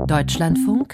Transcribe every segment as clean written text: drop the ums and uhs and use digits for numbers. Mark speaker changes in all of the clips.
Speaker 1: Deutschlandfunk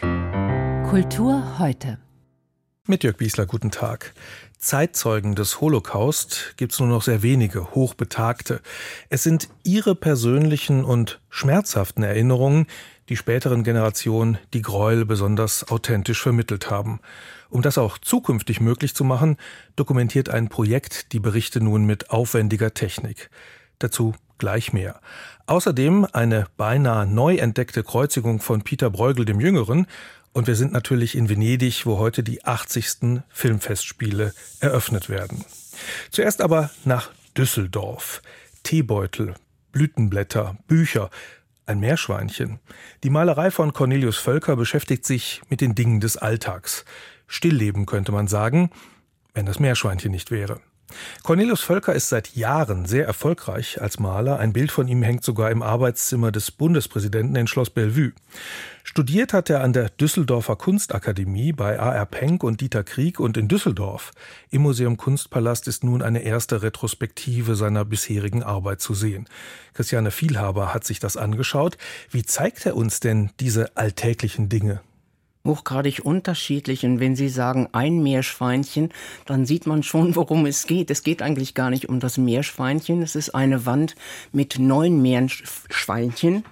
Speaker 1: Kultur heute.
Speaker 2: Mit Jörg Biesler, guten Tag. Zeitzeugen des Holocaust gibt es nur noch sehr wenige, hochbetagte. Es sind ihre persönlichen und schmerzhaften Erinnerungen, die späteren Generationen die Gräuel besonders authentisch vermittelt haben. Um das auch zukünftig möglich zu machen, dokumentiert ein Projekt die Berichte nun mit aufwendiger Technik. Dazu gleich mehr. Außerdem eine beinahe neu entdeckte Kreuzigung von Pieter Bruegel dem Jüngeren. Und wir sind natürlich in Venedig, wo heute die 80. Filmfestspiele eröffnet werden. Zuerst aber nach Düsseldorf. Teebeutel, Blütenblätter, Bücher, ein Meerschweinchen. Die Malerei von Cornelius Völker beschäftigt sich mit den Dingen des Alltags. Stillleben könnte man sagen, wenn das Meerschweinchen nicht wäre. Cornelius Völker ist seit Jahren sehr erfolgreich als Maler. Ein Bild von ihm hängt sogar im Arbeitszimmer des Bundespräsidenten in Schloss Bellevue. Studiert hat er an der Düsseldorfer Kunstakademie bei A.R. Penck und Dieter Krieg und in Düsseldorf. Im Museum Kunstpalast ist nun eine erste Retrospektive seiner bisherigen Arbeit zu sehen. Christiane Vielhaber hat sich das angeschaut. Wie zeigt er uns denn diese alltäglichen Dinge?
Speaker 3: Hochgradig unterschiedlich. Und wenn Sie sagen, ein Meerschweinchen, dann sieht man schon, worum es geht. Es geht eigentlich gar nicht um das Meerschweinchen. Es ist eine Wand mit 9 Meerschweinchen,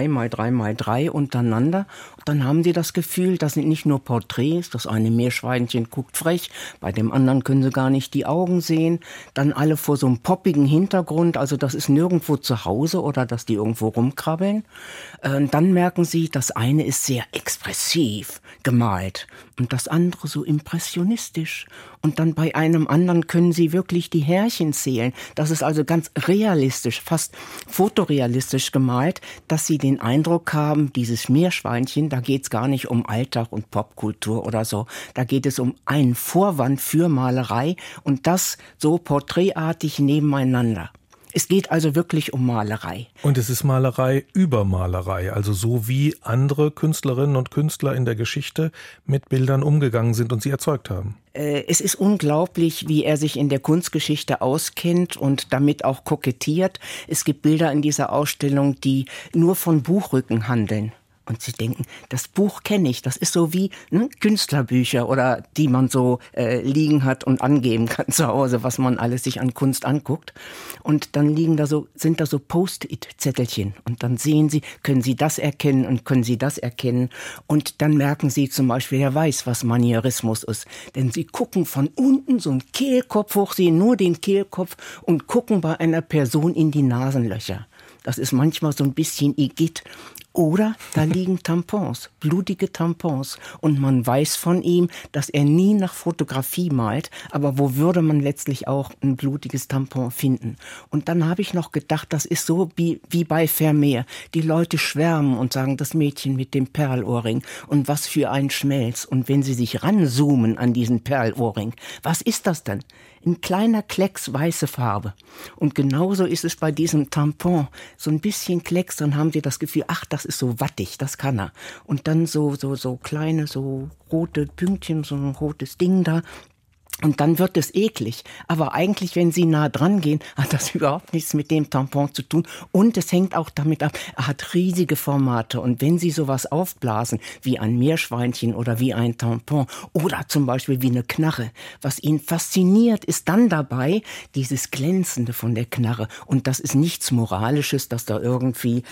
Speaker 3: 3x3x3 untereinander. Und dann haben Sie das Gefühl, das sind nicht nur Porträts, das eine Meerschweinchen guckt frech, bei dem anderen können Sie gar nicht die Augen sehen. Dann alle vor so einem poppigen Hintergrund, also das ist nirgendwo zu Hause oder dass die irgendwo rumkrabbeln. Dann merken Sie, das eine ist sehr expressiv gemalt und das andere so impressionistisch. Und dann bei einem anderen können Sie wirklich die Härchen zählen. Das ist also ganz realistisch, fast fotorealistisch gemalt, dass Sie den Eindruck haben, dieses Meerschweinchen, da geht es gar nicht um Alltag und Popkultur oder so. Da geht es um einen Vorwand für Malerei und das so porträtartig nebeneinander. Es geht also wirklich um Malerei.
Speaker 2: Und es ist Malerei über Malerei, also so wie andere Künstlerinnen und Künstler in der Geschichte mit Bildern umgegangen sind und sie erzeugt haben.
Speaker 3: Es ist unglaublich, wie er sich in der Kunstgeschichte auskennt und damit auch kokettiert. Es gibt Bilder in dieser Ausstellung, die nur von Buchrücken handeln. Und Sie denken, das Buch kenne ich, das ist so wie Künstlerbücher oder die man so liegen hat und angeben kann zu Hause, was man alles sich an Kunst anguckt. Und dann sind da so Post-it-Zettelchen und dann sehen Sie, können Sie das erkennen und können Sie das erkennen. Und dann merken Sie zum Beispiel, er weiß, was Manierismus ist. Denn Sie gucken von unten so einen Kehlkopf hoch, sehen nur den Kehlkopf und gucken bei einer Person in die Nasenlöcher. Das ist manchmal so ein bisschen Igitt. Oder da liegen Tampons, blutige Tampons. Und man weiß von ihm, dass er nie nach Fotografie malt. Aber wo würde man letztlich auch ein blutiges Tampon finden? Und dann habe ich noch gedacht, das ist so wie bei Vermeer. Die Leute schwärmen und sagen, das Mädchen mit dem Perlohrring. Und was für ein Schmelz. Und wenn sie sich ranzoomen an diesen Perlohrring, was ist das denn? Ein kleiner Klecks weiße Farbe. Und genauso ist es bei diesem Tampon. So ein bisschen Klecks, dann haben sie das Gefühl, ach, das ist so wattig, das kann er. Und dann so kleine, so rote Pünktchen, so ein rotes Ding da. Und dann wird es eklig. Aber eigentlich, wenn Sie nah dran gehen, hat das überhaupt nichts mit dem Tampon zu tun. Und es hängt auch damit ab, er hat riesige Formate. Und wenn Sie sowas aufblasen, wie ein Meerschweinchen oder wie ein Tampon oder zum Beispiel wie eine Knarre, was ihn fasziniert, ist dann dabei dieses Glänzende von der Knarre. Und das ist nichts Moralisches, dass da irgendwie,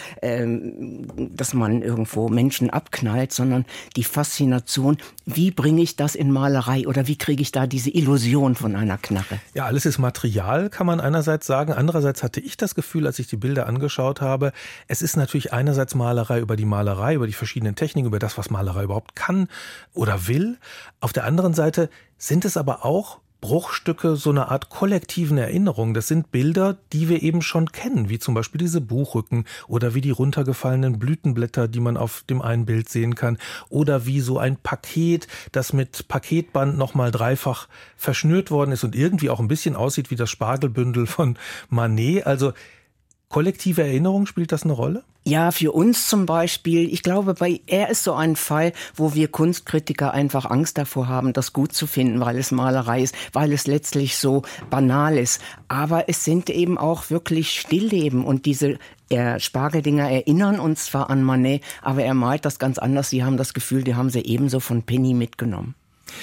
Speaker 3: dass man irgendwo Menschen abknallt, sondern die Faszination, wie bringe ich das in Malerei oder wie kriege ich da diese Illusion von einer Knarre.
Speaker 2: Ja, alles ist Material, kann man einerseits sagen. Andererseits hatte ich das Gefühl, als ich die Bilder angeschaut habe, es ist natürlich einerseits Malerei, über die verschiedenen Techniken, über das, was Malerei überhaupt kann oder will. Auf der anderen Seite sind es aber auch Bruchstücke so einer Art kollektiven Erinnerung. Das sind Bilder, die wir eben schon kennen, wie zum Beispiel diese Buchrücken oder wie die runtergefallenen Blütenblätter, die man auf dem einen Bild sehen kann, oder wie so ein Paket, das mit Paketband nochmal dreifach verschnürt worden ist und irgendwie auch ein bisschen aussieht wie das Spargelbündel von Manet. Also kollektive Erinnerung, spielt das eine Rolle?
Speaker 3: Ja, für uns zum Beispiel. Ich glaube, er ist so ein Fall, wo wir Kunstkritiker einfach Angst davor haben, das gut zu finden, weil es Malerei ist, weil es letztlich so banal ist. Aber es sind eben auch wirklich Stillleben und diese Spargeldinger erinnern uns zwar an Manet, aber er malt das ganz anders. Sie haben das Gefühl, die haben sie ebenso von Penny mitgenommen.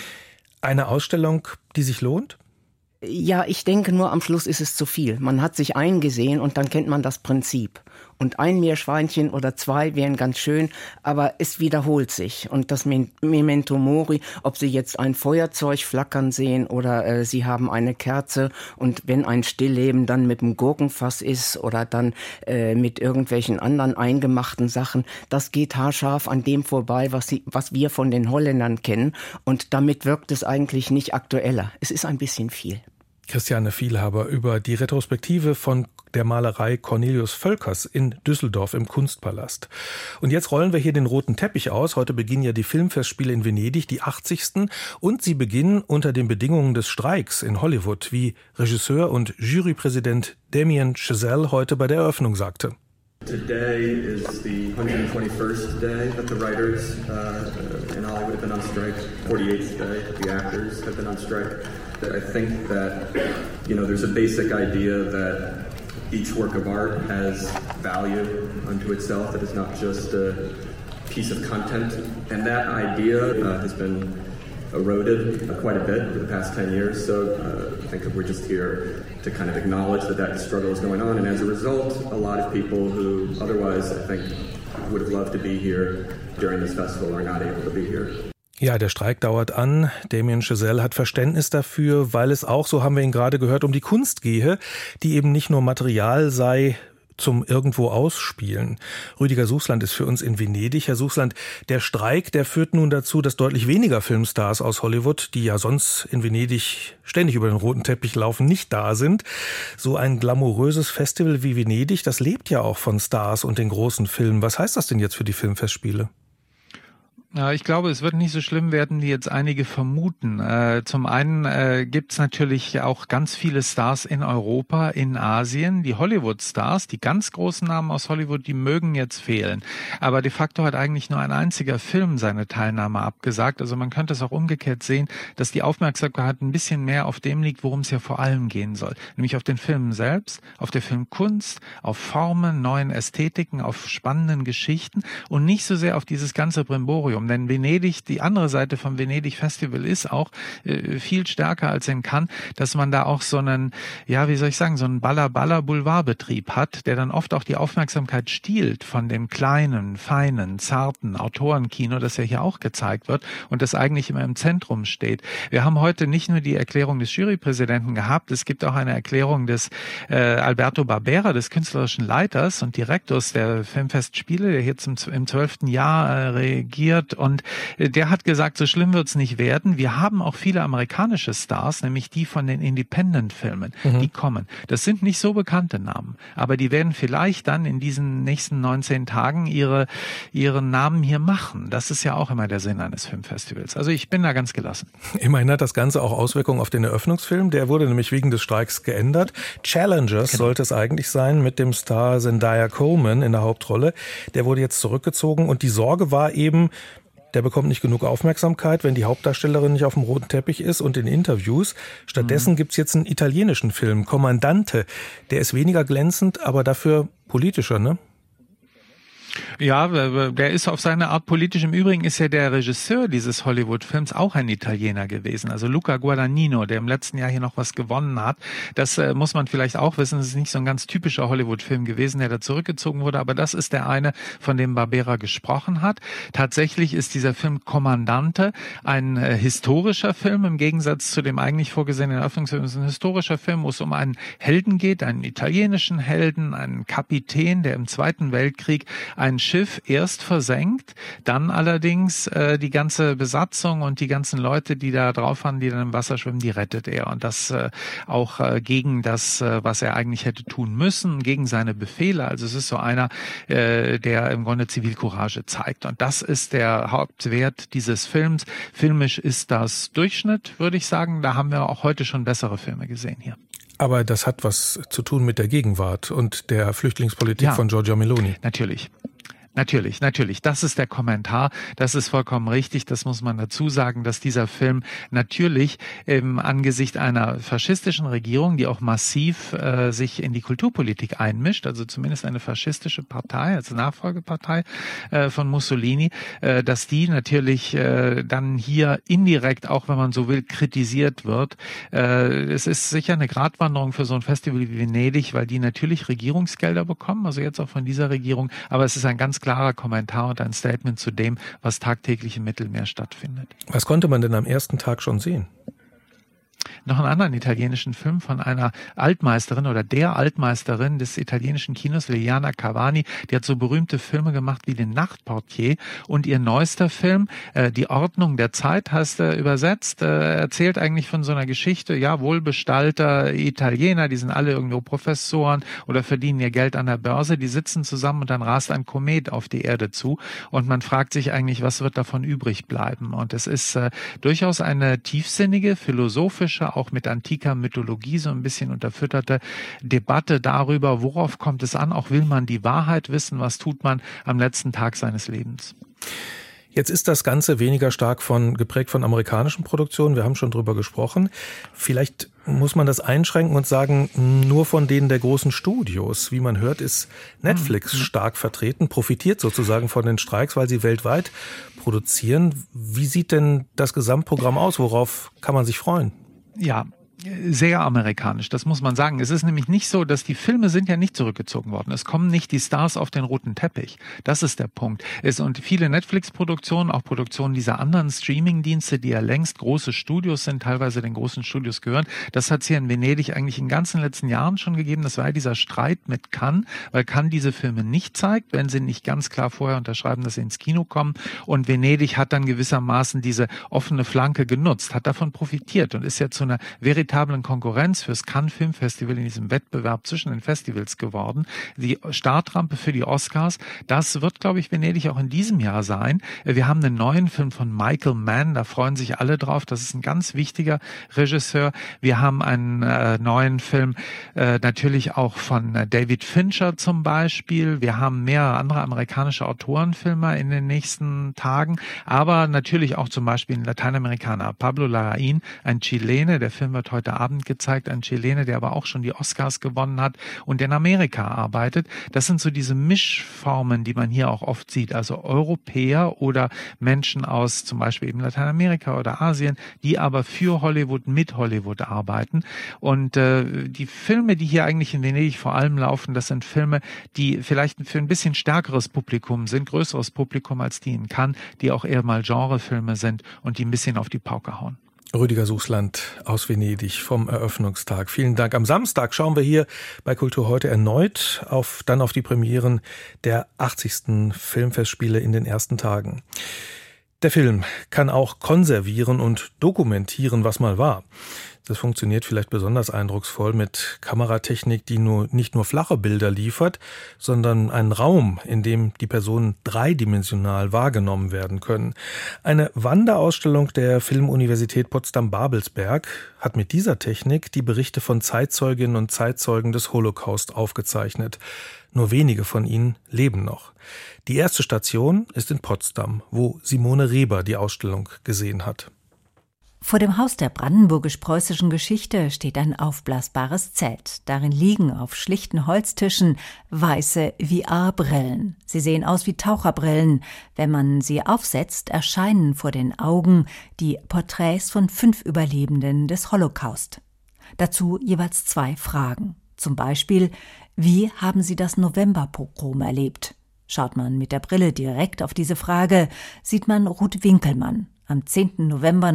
Speaker 2: Eine Ausstellung, die sich lohnt?
Speaker 3: Ja, ich denke, nur am Schluss ist es zu viel. Man hat sich eingesehen und dann kennt man das Prinzip. Und ein Meerschweinchen oder zwei wären ganz schön, aber es wiederholt sich. Und das Memento Mori, ob Sie jetzt ein Feuerzeug flackern sehen oder Sie haben eine Kerze und wenn ein Stillleben dann mit einem Gurkenfass ist oder dann mit irgendwelchen anderen eingemachten Sachen, das geht haarscharf an dem vorbei, was wir von den Holländern kennen. Und damit wirkt es eigentlich nicht aktueller. Es ist ein bisschen viel.
Speaker 2: Christiane Vielhaber über die Retrospektive von der Malerei Cornelius Völkers in Düsseldorf im Kunstpalast. Und jetzt rollen wir hier den roten Teppich aus. Heute beginnen ja die Filmfestspiele in Venedig, die 80. Und sie beginnen unter den Bedingungen des Streiks in Hollywood, wie Regisseur und Jurypräsident Damien Chazelle heute bei der Eröffnung sagte.
Speaker 4: Today is the 121st day that the writers in Hollywood have been on strike. 48th day, the actors have been on strike. I think that, there's a basic idea that each work of art has value unto itself. It is not just a piece of content. And that idea has been eroded quite a bit over the past 10 years. So I think that we're just here to kind of acknowledge that struggle is going on. And as a result, a lot of people who otherwise, I think, would have loved to be here during this festival are not able to be here.
Speaker 2: Ja, der Streik dauert an. Damien Chazelle hat Verständnis dafür, weil es auch, so haben wir ihn gerade gehört, um die Kunst gehe, die eben nicht nur Material sei zum irgendwo ausspielen. Rüdiger Suchsland ist für uns in Venedig. Herr Suchsland, der Streik, der führt nun dazu, dass deutlich weniger Filmstars aus Hollywood, die ja sonst in Venedig ständig über den roten Teppich laufen, nicht da sind. So ein glamouröses Festival wie Venedig, das lebt ja auch von Stars und den großen Filmen. Was heißt das denn jetzt für die Filmfestspiele?
Speaker 5: Ja, ich glaube, es wird nicht so schlimm werden, wie jetzt einige vermuten. Zum einen gibt's natürlich auch ganz viele Stars in Europa, in Asien. Die Hollywood-Stars, die ganz großen Namen aus Hollywood, die mögen jetzt fehlen. Aber de facto hat eigentlich nur ein einziger Film seine Teilnahme abgesagt. Also man könnte es auch umgekehrt sehen, dass die Aufmerksamkeit ein bisschen mehr auf dem liegt, worum es ja vor allem gehen soll. Nämlich auf den Filmen selbst, auf der Filmkunst, auf Formen, neuen Ästhetiken, auf spannenden Geschichten und nicht so sehr auf dieses ganze Brimborium. Denn Venedig, die andere Seite vom Venedig Festival ist auch viel stärker als in Cannes, dass man da auch so einen, ja, wie soll ich sagen, so einen Baller-Boulevardbetrieb hat, der dann oft auch die Aufmerksamkeit stiehlt von dem kleinen, feinen, zarten Autorenkino, das ja hier auch gezeigt wird und das eigentlich immer im Zentrum steht. Wir haben heute nicht nur die Erklärung des Jurypräsidenten gehabt, es gibt auch eine Erklärung des Alberto Barbera, des künstlerischen Leiters und Direktors der Filmfestspiele, der jetzt im 12. Jahr regiert. Und der hat gesagt, so schlimm wird's nicht werden. Wir haben auch viele amerikanische Stars, nämlich die von den Independent-Filmen, die kommen. Das sind nicht so bekannte Namen, aber die werden vielleicht dann in diesen nächsten 19 Tagen ihren Namen hier machen. Das ist ja auch immer der Sinn eines Filmfestivals. Also ich bin da ganz gelassen.
Speaker 2: Immerhin hat das Ganze auch Auswirkungen auf den Eröffnungsfilm. Der wurde nämlich wegen des Streiks geändert. Challengers sollte es eigentlich sein, mit dem Star Zendaya Coleman in der Hauptrolle. Der wurde jetzt zurückgezogen und die Sorge war eben, der bekommt nicht genug Aufmerksamkeit, wenn die Hauptdarstellerin nicht auf dem roten Teppich ist und in Interviews. Stattdessen gibt's jetzt einen italienischen Film, Comandante. Der ist weniger glänzend, aber dafür politischer, ne?
Speaker 5: Ja, der ist auf seine Art politisch. Im Übrigen ist ja der Regisseur dieses Hollywood-Films auch ein Italiener gewesen. Also Luca Guadagnino, der im letzten Jahr hier noch was gewonnen hat. Das muss man vielleicht auch wissen. Es ist nicht so ein ganz typischer Hollywood-Film gewesen, der da zurückgezogen wurde. Aber das ist der eine, von dem Barbera gesprochen hat. Tatsächlich ist dieser Film Comandante ein historischer Film im Gegensatz zu dem eigentlich vorgesehenen Eröffnungsfilm. Es ist ein historischer Film, wo es um einen Helden geht, einen italienischen Helden, einen Kapitän, der im Zweiten Weltkrieg ein Schiff erst versenkt, dann allerdings die ganze Besatzung und die ganzen Leute, die da drauf waren, die dann im Wasser schwimmen, die rettet er. Und das auch gegen das, was er eigentlich hätte tun müssen, gegen seine Befehle. Also es ist so einer, der im Grunde Zivilcourage zeigt. Und das ist der Hauptwert dieses Films. Filmisch ist das Durchschnitt, würde ich sagen. Da haben wir auch heute schon bessere Filme gesehen hier.
Speaker 2: Aber das hat was zu tun mit der Gegenwart und der Flüchtlingspolitik von Giorgia Meloni.
Speaker 5: Natürlich. Natürlich. Das ist der Kommentar. Das ist vollkommen richtig. Das muss man dazu sagen, dass dieser Film natürlich angesichts einer faschistischen Regierung, die auch massiv sich in die Kulturpolitik einmischt, also zumindest eine faschistische Partei, also Nachfolgepartei von Mussolini, dass die natürlich dann hier indirekt, auch wenn man so will, kritisiert wird. Es ist sicher eine Gratwanderung für so ein Festival wie Venedig, weil die natürlich Regierungsgelder bekommen, also jetzt auch von dieser Regierung, aber es ist ein ganz klarer Kommentar und ein Statement zu dem, was tagtäglich im Mittelmeer stattfindet.
Speaker 2: Was konnte man denn am ersten Tag schon sehen?
Speaker 5: Noch einen anderen italienischen Film von einer Altmeisterin oder der Altmeisterin des italienischen Kinos, Liliana Cavani. Die hat so berühmte Filme gemacht wie Den Nachtportier, und ihr neuester Film, Die Ordnung der Zeit, heißt er übersetzt, erzählt eigentlich von so einer Geschichte, ja, wohlbestallter Italiener, die sind alle irgendwo Professoren oder verdienen ihr Geld an der Börse, die sitzen zusammen und dann rast ein Komet auf die Erde zu und man fragt sich eigentlich, was wird davon übrig bleiben? Und es ist durchaus eine tiefsinnige, philosophische, auch mit antiker Mythologie so ein bisschen unterfütterte Debatte darüber, worauf kommt es an, auch will man die Wahrheit wissen, was tut man am letzten Tag seines Lebens.
Speaker 2: Jetzt ist das Ganze weniger stark geprägt von amerikanischen Produktionen. Wir haben schon drüber gesprochen. Vielleicht muss man das einschränken und sagen, nur von denen der großen Studios. Wie man hört, ist Netflix stark vertreten, profitiert sozusagen von den Streiks, weil sie weltweit produzieren. Wie sieht denn das Gesamtprogramm aus? Worauf kann man sich freuen?
Speaker 5: Ja, sehr amerikanisch, das muss man sagen. Es ist nämlich nicht so, dass die Filme sind ja nicht zurückgezogen worden. Es kommen nicht die Stars auf den roten Teppich. Das ist der Punkt. Und viele Netflix-Produktionen, auch Produktionen dieser anderen Streaming-Dienste, die ja längst große Studios sind, teilweise den großen Studios gehören, das hat es hier in Venedig eigentlich in den ganzen letzten Jahren schon gegeben. Das war ja dieser Streit mit Cannes, weil Cannes diese Filme nicht zeigt, wenn sie nicht ganz klar vorher unterschreiben, dass sie ins Kino kommen. Und Venedig hat dann gewissermaßen diese offene Flanke genutzt, hat davon profitiert und ist ja zu einer veritablen Konkurrenz fürs Cannes Film Festival in diesem Wettbewerb zwischen den Festivals geworden. Die Startrampe für die Oscars, das wird, glaube ich, Venedig auch in diesem Jahr sein. Wir haben einen neuen Film von Michael Mann, da freuen sich alle drauf. Das ist ein ganz wichtiger Regisseur. Wir haben einen neuen Film natürlich auch von David Fincher zum Beispiel. Wir haben mehrere andere amerikanische Autorenfilme in den nächsten Tagen, aber natürlich auch zum Beispiel ein Lateinamerikaner, Pablo Larraín, ein Chilene. Der Film wird heute Abend gezeigt, ein Chilene, der aber auch schon die Oscars gewonnen hat und in Amerika arbeitet. Das sind so diese Mischformen, die man hier auch oft sieht, also Europäer oder Menschen aus zum Beispiel eben Lateinamerika oder Asien, die aber für Hollywood, mit Hollywood arbeiten. Und die Filme, die hier eigentlich in Venedig vor allem laufen, das sind Filme, die vielleicht für ein bisschen stärkeres Publikum sind, größeres Publikum als die in Cannes, die auch eher mal Genrefilme sind und die ein bisschen auf die Pauke hauen.
Speaker 2: Rüdiger Suchsland aus Venedig vom Eröffnungstag. Vielen Dank. Am Samstag schauen wir hier bei Kultur heute erneut auf die Premieren der 80. Filmfestspiele in den ersten Tagen. Der Film kann auch konservieren und dokumentieren, was mal war. Das funktioniert vielleicht besonders eindrucksvoll mit Kameratechnik, die nicht nur flache Bilder liefert, sondern einen Raum, in dem die Personen dreidimensional wahrgenommen werden können. Eine Wanderausstellung der Filmuniversität Potsdam-Babelsberg hat mit dieser Technik die Berichte von Zeitzeuginnen und Zeitzeugen des Holocaust aufgezeichnet. Nur wenige von ihnen leben noch. Die erste Station ist in Potsdam, wo Simone Reber die Ausstellung gesehen hat.
Speaker 6: Vor dem Haus der brandenburgisch-preußischen Geschichte steht ein aufblasbares Zelt. Darin liegen auf schlichten Holztischen weiße VR-Brillen. Sie sehen aus wie Taucherbrillen. Wenn man sie aufsetzt, erscheinen vor den Augen die Porträts von 5 Überlebenden des Holocaust. Dazu jeweils 2 Fragen. Zum Beispiel, wie haben Sie das Novemberpogrom erlebt? Schaut man mit der Brille direkt auf diese Frage, sieht man Ruth Winkelmann. Am 10. November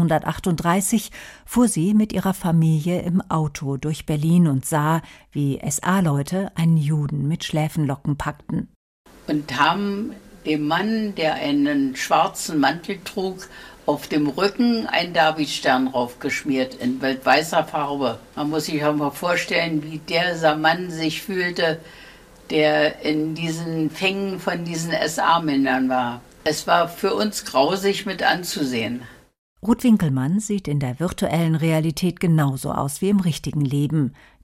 Speaker 6: 1938 fuhr sie mit ihrer Familie im Auto durch Berlin und sah, wie SA-Leute einen Juden mit Schläfenlocken packten.
Speaker 7: Und haben dem Mann, der einen schwarzen Mantel trug, auf dem Rücken einen Davidstern draufgeschmiert in weißer Farbe. Man muss sich auch mal vorstellen, wie dieser Mann sich fühlte, der in diesen Fängen von diesen SA-Männern war. Es war für uns grausig mit anzusehen.
Speaker 6: Ruth Winkelmann sieht in der virtuellen Realität genauso aus wie im richtigen Leben.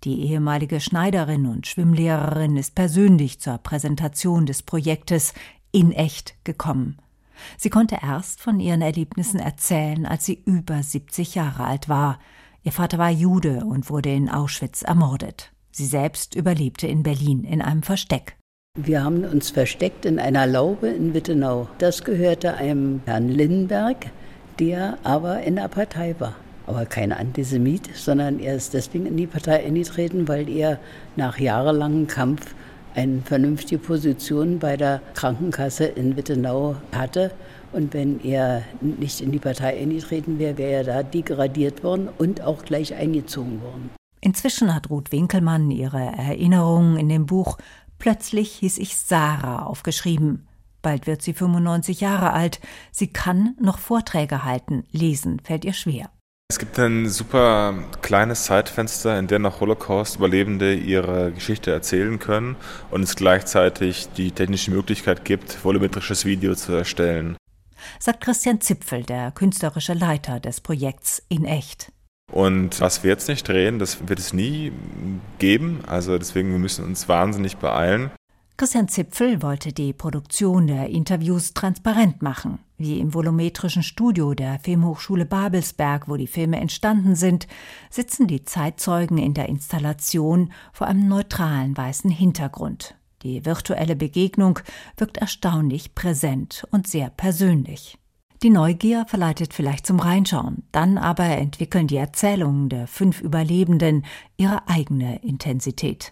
Speaker 6: Die ehemalige Schneiderin und Schwimmlehrerin ist persönlich zur Präsentation des Projektes In echt gekommen. Sie konnte erst von ihren Erlebnissen erzählen, als sie über 70 Jahre alt war. Ihr Vater war Jude und wurde in Auschwitz ermordet. Sie selbst überlebte in Berlin in einem Versteck.
Speaker 8: Wir haben uns versteckt in einer Laube in Wittenau. Das gehörte einem Herrn Lindenberg, der aber in der Partei war. Aber kein Antisemit, sondern er ist deswegen in die Partei eingetreten, weil er nach jahrelangem Kampf eine vernünftige Position bei der Krankenkasse in Wittenau hatte. Und wenn er nicht in die Partei eingetreten wäre, wäre er da degradiert worden und auch gleich eingezogen worden.
Speaker 6: Inzwischen hat Ruth Winkelmann ihre Erinnerungen in dem Buch Plötzlich hieß ich Sarah aufgeschrieben. Bald wird sie 95 Jahre alt. Sie kann noch Vorträge halten. Lesen fällt ihr schwer.
Speaker 9: Es gibt ein super kleines Zeitfenster, in dem noch Holocaust-Überlebende ihre Geschichte erzählen können und es gleichzeitig die technische Möglichkeit gibt, volumetrisches Video zu erstellen.
Speaker 6: Sagt Christian Zipfel, der künstlerische Leiter des Projekts In echt.
Speaker 9: Und was wir jetzt nicht drehen, das wird es nie geben. Also deswegen, wir müssen uns wahnsinnig beeilen.
Speaker 6: Christian Zipfel wollte die Produktion der Interviews transparent machen. Wie im volumetrischen Studio der Filmhochschule Babelsberg, wo die Filme entstanden sind, sitzen die Zeitzeugen in der Installation vor einem neutralen weißen Hintergrund. Die virtuelle Begegnung wirkt erstaunlich präsent und sehr persönlich. Die Neugier verleitet vielleicht zum Reinschauen, dann aber entwickeln die Erzählungen der 5 Überlebenden ihre eigene Intensität.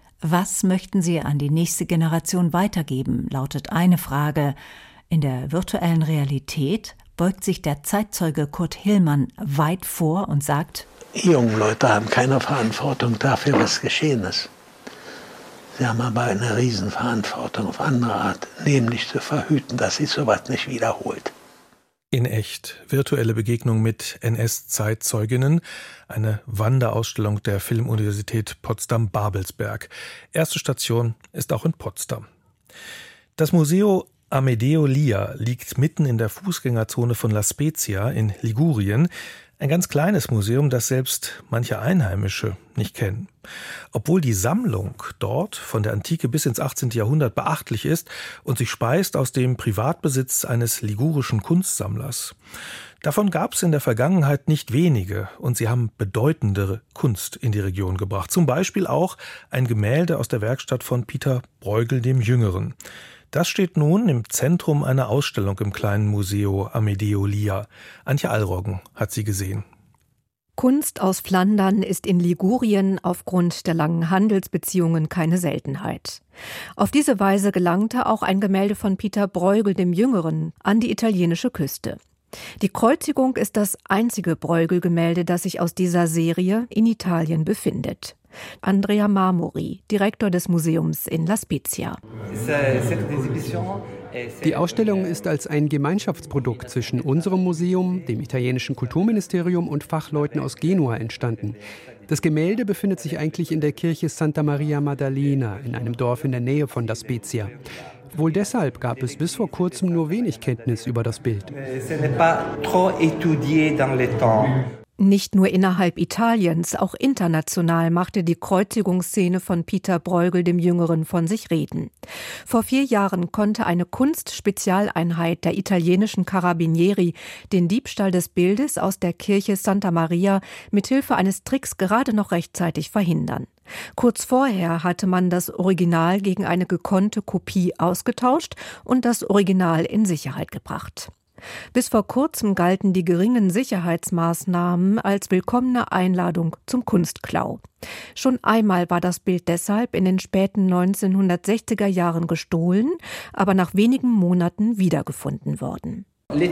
Speaker 6: Was möchten sie an die nächste Generation weitergeben, lautet eine Frage. In der virtuellen Realität beugt sich der Zeitzeuge Kurt Hillmann weit vor und sagt:
Speaker 10: Die jungen Leute haben keine Verantwortung dafür, was geschehen ist. Sie haben aber eine Riesenverantwortung auf andere Art, nämlich zu verhüten, dass sich sowas nicht wiederholt.
Speaker 2: In echt. Virtuelle Begegnung mit NS-Zeitzeuginnen. Eine Wanderausstellung der Filmuniversität Potsdam-Babelsberg. Erste Station ist auch in Potsdam. Das Museo Amedeo Lia liegt mitten in der Fußgängerzone von La Spezia in Ligurien. Ein ganz kleines Museum, das selbst manche Einheimische nicht kennen. Obwohl die Sammlung dort von der Antike bis ins 18. Jahrhundert beachtlich ist und sich speist aus dem Privatbesitz eines ligurischen Kunstsammlers. Davon gab es in der Vergangenheit nicht wenige und sie haben bedeutendere Kunst in die Region gebracht. Zum Beispiel auch ein Gemälde aus der Werkstatt von Peter Bruegel dem Jüngeren. Das steht nun im Zentrum einer Ausstellung im kleinen Museo Amedeo Lia. Antje Allroggen hat sie gesehen.
Speaker 11: Kunst aus Flandern ist in Ligurien aufgrund der langen Handelsbeziehungen keine Seltenheit. Auf diese Weise gelangte auch ein Gemälde von Peter Bruegel dem Jüngeren an die italienische Küste. Die Kreuzigung ist das einzige Bruegel-Gemälde, das sich aus dieser Serie in Italien befindet. Andrea Marmori, Direktor des Museums in La Spezia.
Speaker 12: Die Ausstellung ist als ein Gemeinschaftsprodukt zwischen unserem Museum, dem italienischen Kulturministerium und Fachleuten aus Genua entstanden. Das Gemälde befindet sich eigentlich in der Kirche Santa Maria Maddalena, in einem Dorf in der Nähe von La Spezia. Wohl deshalb gab es bis vor kurzem nur wenig Kenntnis über das Bild.
Speaker 11: Nicht nur innerhalb Italiens, auch international machte die Kreuzigungsszene von Peter Bruegel dem Jüngeren von sich reden. Vor 4 Jahren konnte eine Kunstspezialeinheit der italienischen Carabinieri den Diebstahl des Bildes aus der Kirche Santa Maria mithilfe eines Tricks gerade noch rechtzeitig verhindern. Kurz vorher hatte man das Original gegen eine gekonnte Kopie ausgetauscht und das Original in Sicherheit gebracht. Bis vor kurzem galten die geringen Sicherheitsmaßnahmen als willkommene Einladung zum Kunstklau. Schon einmal war das Bild deshalb in den späten 1960er Jahren gestohlen, aber nach wenigen Monaten wiedergefunden worden.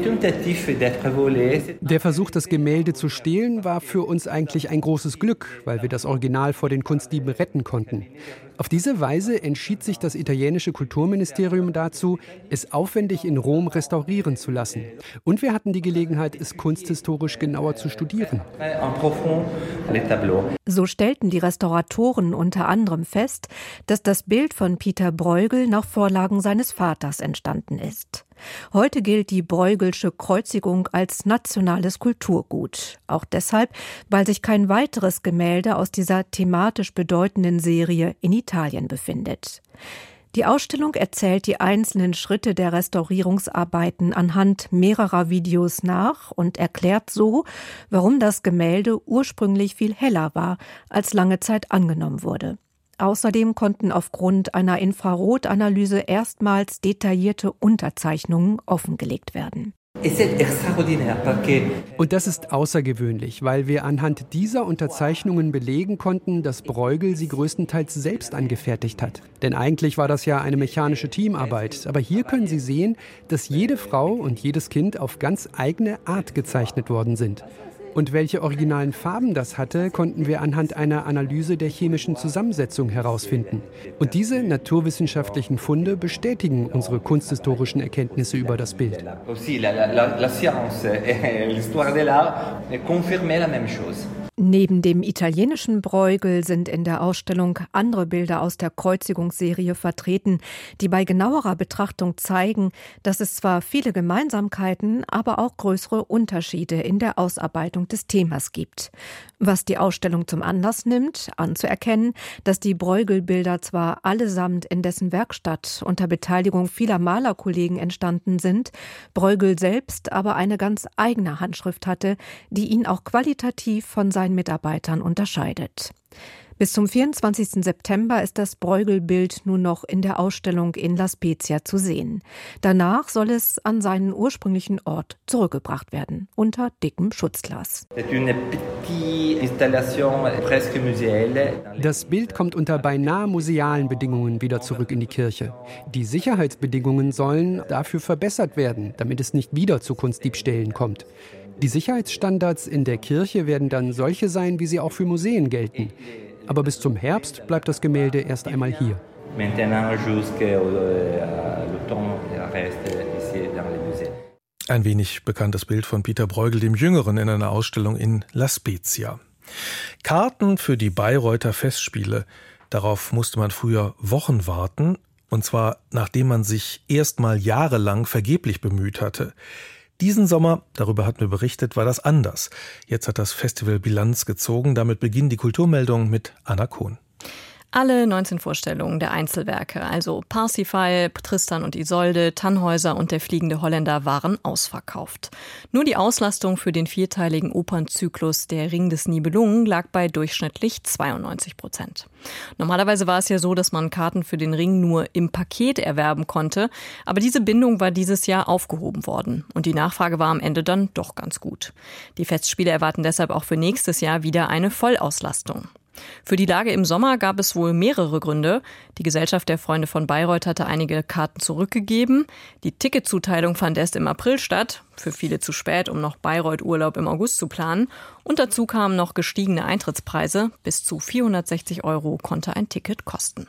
Speaker 12: Der Versuch, das Gemälde zu stehlen, war für uns eigentlich ein großes Glück, weil wir das Original vor den Kunstdieben retten konnten. Auf diese Weise entschied sich das italienische Kulturministerium dazu, es aufwendig in Rom restaurieren zu lassen. Und wir hatten die Gelegenheit, es kunsthistorisch genauer zu studieren.
Speaker 11: So stellten die Restauratoren unter anderem fest, dass das Bild von Pieter Bruegel nach Vorlagen seines Vaters entstanden ist. Heute gilt die Bruegelsche Kreuzigung als nationales Kulturgut. Auch deshalb, weil sich kein weiteres Gemälde aus dieser thematisch bedeutenden Serie in Italien befindet. Die Ausstellung erzählt die einzelnen Schritte der Restaurierungsarbeiten anhand mehrerer Videos nach und erklärt so, warum das Gemälde ursprünglich viel heller war, als lange Zeit angenommen wurde. Außerdem konnten aufgrund einer Infrarotanalyse erstmals detaillierte Unterzeichnungen offengelegt werden.
Speaker 12: Und das ist außergewöhnlich, weil wir anhand dieser Unterzeichnungen belegen konnten, dass Bruegel sie größtenteils selbst angefertigt hat. Denn eigentlich war das ja eine mechanische Teamarbeit. Aber hier können Sie sehen, dass jede Frau und jedes Kind auf ganz eigene Art gezeichnet worden sind. Und welche originalen Farben das hatte, konnten wir anhand einer Analyse der chemischen Zusammensetzung herausfinden. Und diese naturwissenschaftlichen Funde bestätigen unsere kunsthistorischen Erkenntnisse über das Bild.
Speaker 11: Neben dem italienischen Bruegel sind in der Ausstellung andere Bilder aus der Kreuzigungsserie vertreten, die bei genauerer Betrachtung zeigen, dass es zwar viele Gemeinsamkeiten, aber auch größere Unterschiede in der Ausarbeitung des Themas gibt. Was die Ausstellung zum Anlass nimmt, anzuerkennen, dass die Bruegel-Bilder zwar allesamt in dessen Werkstatt unter Beteiligung vieler Malerkollegen entstanden sind, Bruegel selbst aber eine ganz eigene Handschrift hatte, die ihn auch qualitativ von seinen Mitarbeitern unterscheidet. Bis zum 24. September ist das Bruegel-Bild nun noch in der Ausstellung in La Spezia zu sehen. Danach soll es an seinen ursprünglichen Ort zurückgebracht werden, unter dickem Schutzglas.
Speaker 12: Das Bild kommt unter beinahe musealen Bedingungen wieder zurück in die Kirche. Die Sicherheitsbedingungen sollen dafür verbessert werden, damit es nicht wieder zu Kunstdiebstählen kommt. Die Sicherheitsstandards in der Kirche werden dann solche sein, wie sie auch für Museen gelten. Aber bis zum Herbst bleibt das Gemälde erst einmal hier.
Speaker 2: Ein wenig bekanntes Bild von Pieter Bruegel dem Jüngeren in einer Ausstellung in La Spezia. Karten für die Bayreuther Festspiele, darauf musste man früher Wochen warten, und zwar nachdem man sich erst mal jahrelang vergeblich bemüht hatte. Diesen Sommer, darüber hatten wir berichtet, war das anders. Jetzt hat das Festival Bilanz gezogen. Damit beginnen die Kulturmeldungen mit Anna Kohn.
Speaker 13: Alle 19 Vorstellungen der Einzelwerke, also Parsifal, Tristan und Isolde, Tannhäuser und der fliegende Holländer, waren ausverkauft. Nur die Auslastung für den vierteiligen Opernzyklus Der Ring des Nibelungen lag bei durchschnittlich 92%. Normalerweise war es ja so, dass man Karten für den Ring nur im Paket erwerben konnte, aber diese Bindung war dieses Jahr aufgehoben worden und die Nachfrage war am Ende dann doch ganz gut. Die Festspiele erwarten deshalb auch für nächstes Jahr wieder eine Vollauslastung. Für die Lage im Sommer gab es wohl mehrere Gründe. Die Gesellschaft der Freunde von Bayreuth hatte einige Karten zurückgegeben. Die Ticketzuteilung fand erst im April statt. Für viele zu spät, um noch Bayreuth-Urlaub im August zu planen. Und dazu kamen noch gestiegene Eintrittspreise. Bis zu 460 € konnte ein Ticket kosten.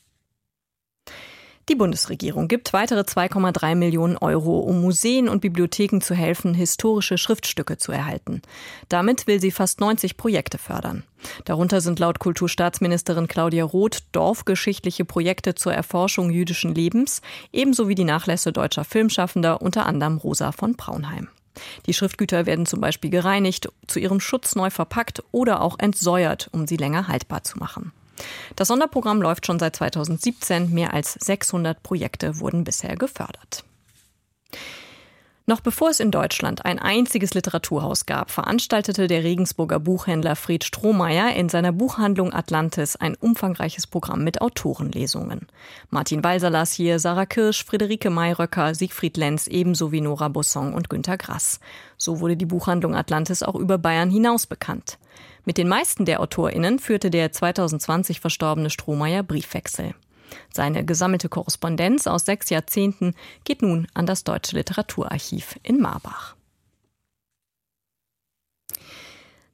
Speaker 13: Die Bundesregierung gibt weitere 2,3 Millionen €, um Museen und Bibliotheken zu helfen, historische Schriftstücke zu erhalten. Damit will sie fast 90 Projekte fördern. Darunter sind laut Kulturstaatsministerin Claudia Roth dorfgeschichtliche Projekte zur Erforschung jüdischen Lebens, ebenso wie die Nachlässe deutscher Filmschaffender, unter anderem Rosa von Braunheim. Die Schriftgüter werden zum Beispiel gereinigt, zu ihrem Schutz neu verpackt oder auch entsäuert, um sie länger haltbar zu machen. Das Sonderprogramm läuft schon seit 2017. Mehr als 600 Projekte wurden bisher gefördert. Noch bevor es in Deutschland ein einziges Literaturhaus gab, veranstaltete der Regensburger Buchhändler Fred Strohmeier in seiner Buchhandlung Atlantis ein umfangreiches Programm mit Autorenlesungen. Martin Walser las hier, Sarah Kirsch, Friederike Mayröcker, Siegfried Lenz, ebenso wie Nora Bosson und Günter Grass. So wurde die Buchhandlung Atlantis auch über Bayern hinaus bekannt. Mit den meisten der AutorInnen führte der 2020 verstorbene Strohmeier Briefwechsel. Seine gesammelte Korrespondenz aus 6 Jahrzehnten geht nun an das Deutsche Literaturarchiv in Marbach.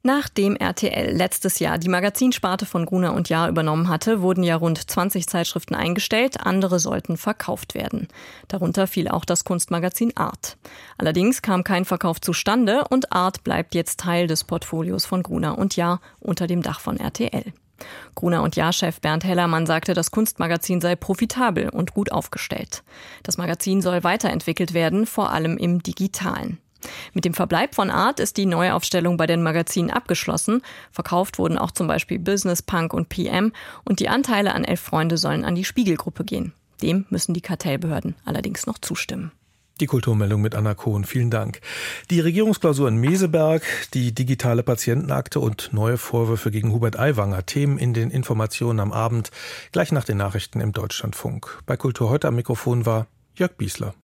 Speaker 13: Nachdem RTL letztes Jahr die Magazinsparte von Gruner + Jahr übernommen hatte, wurden ja rund 20 Zeitschriften eingestellt, andere sollten verkauft werden. Darunter fiel auch das Kunstmagazin Art. Allerdings kam kein Verkauf zustande und Art bleibt jetzt Teil des Portfolios von Gruner + Jahr unter dem Dach von RTL. Gruner + Jahr-Chef Bernd Hellermann sagte, das Kunstmagazin sei profitabel und gut aufgestellt. Das Magazin soll weiterentwickelt werden, vor allem im Digitalen. Mit dem Verbleib von Art ist die Neuaufstellung bei den Magazinen abgeschlossen. Verkauft wurden auch zum Beispiel Business, Punk und PM und die Anteile an 11 Freunde sollen an die Spiegelgruppe gehen. Dem müssen die Kartellbehörden allerdings noch zustimmen.
Speaker 2: Die Kulturmeldung mit Anna Kohn. Vielen Dank. Die Regierungsklausur in Meseberg, die digitale Patientenakte und neue Vorwürfe gegen Hubert Aiwanger. Themen in den Informationen am Abend, gleich nach den Nachrichten im Deutschlandfunk. Bei Kultur heute am Mikrofon war Jörg Biesler.